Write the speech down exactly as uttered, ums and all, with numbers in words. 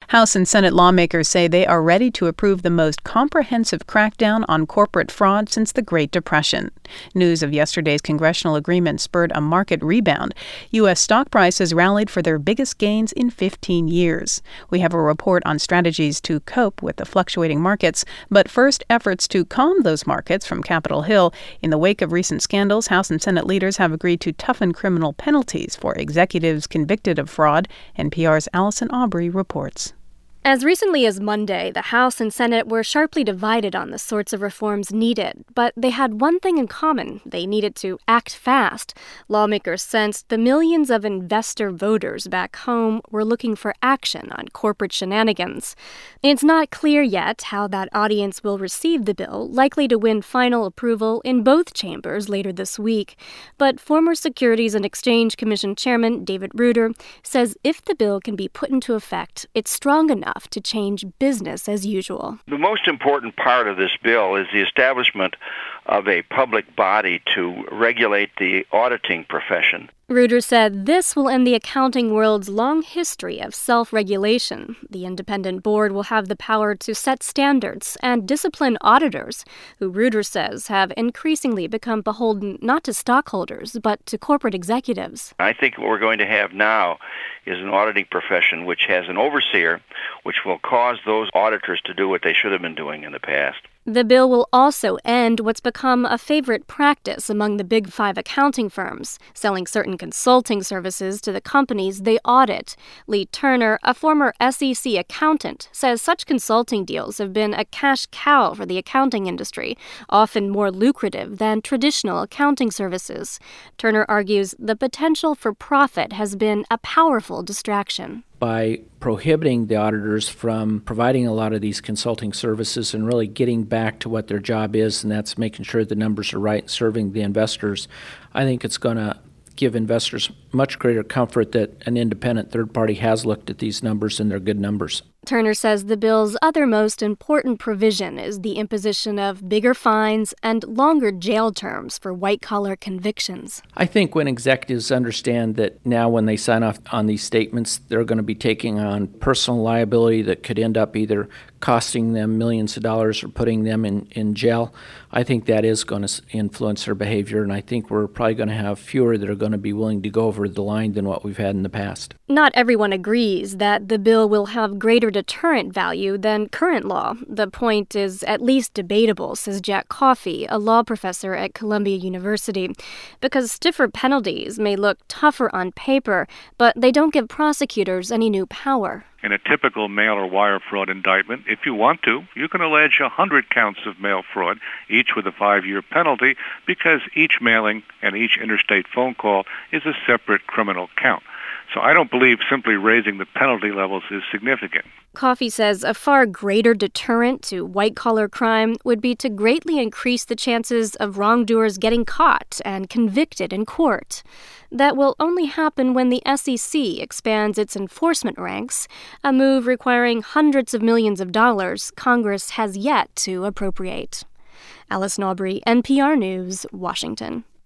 House and Senate lawmakers say they are ready to approve the most comprehensive crackdown on corporate fraud since the Great Depression. News of yesterday's congressional agreement spurred a market rebound. U S stock prices rallied for their biggest gains in fifteen years. We have a report on strategies to cope with the fluctuating markets, but first, efforts to calm those markets from Capitol Hill. In the wake of recent scandals, House and Senate leaders have agreed to toughen criminal penalties for executives convicted of fraud. N P R's Allison Aubrey reports. As recently as Monday, the House and Senate were sharply divided on the sorts of reforms needed, but they had one thing in common. They needed to act fast. Lawmakers sensed the millions of investor voters back home were looking for action on corporate shenanigans. It's not clear yet how that audience will receive the bill, likely to win final approval in both chambers later this week. But former Securities and Exchange Commission Chairman David Ruder says if the bill can be put into effect, it's strong enough to change business as usual. The most important part of this bill is the establishment of a public body to regulate the auditing profession. Ruder said this will end the accounting world's long history of self-regulation. The independent board will have the power to set standards and discipline auditors, who Ruder says have increasingly become beholden not to stockholders, but to corporate executives. I think what we're going to have now is an auditing profession which has an overseer, which will cause those auditors to do what they should have been doing in the past. The bill will also end what's become a favorite practice among the big five accounting firms, selling certain consulting services to the companies they audit. Lee Turner, a former S E C accountant, says such consulting deals have been a cash cow for the accounting industry, often more lucrative than traditional accounting services. Turner argues the potential for profit has been a powerful distraction. By prohibiting the auditors from providing a lot of these consulting services and really getting back to what their job is, and that's making sure the numbers are right and serving the investors, I think it's going to give investors much greater comfort that an independent third party has looked at these numbers and they're good numbers. Turner says the bill's other most important provision is the imposition of bigger fines and longer jail terms for white-collar convictions. I think when executives understand that now when they sign off on these statements, they're going to be taking on personal liability that could end up either costing them millions of dollars or putting them in, in jail, I think that is going to influence their behavior, and I think we're probably going to have fewer that are going to be willing to go over the line than what we've had in the past. Not everyone agrees that the bill will have greater deterrent value than current law. The point is at least debatable, says Jack Coffey, a law professor at Columbia University, because stiffer penalties may look tougher on paper, but they don't give prosecutors any new power. In a typical mail or wire fraud indictment, if you want to, you can allege one hundred counts of mail fraud, each with a five-year penalty, because each mailing and each interstate phone call is a separate criminal count. So I don't believe simply raising the penalty levels is significant. Coffey says a far greater deterrent to white-collar crime would be to greatly increase the chances of wrongdoers getting caught and convicted in court. That will only happen when the S E C expands its enforcement ranks, a move requiring hundreds of millions of dollars Congress has yet to appropriate. Allison Aubrey, N P R News, Washington.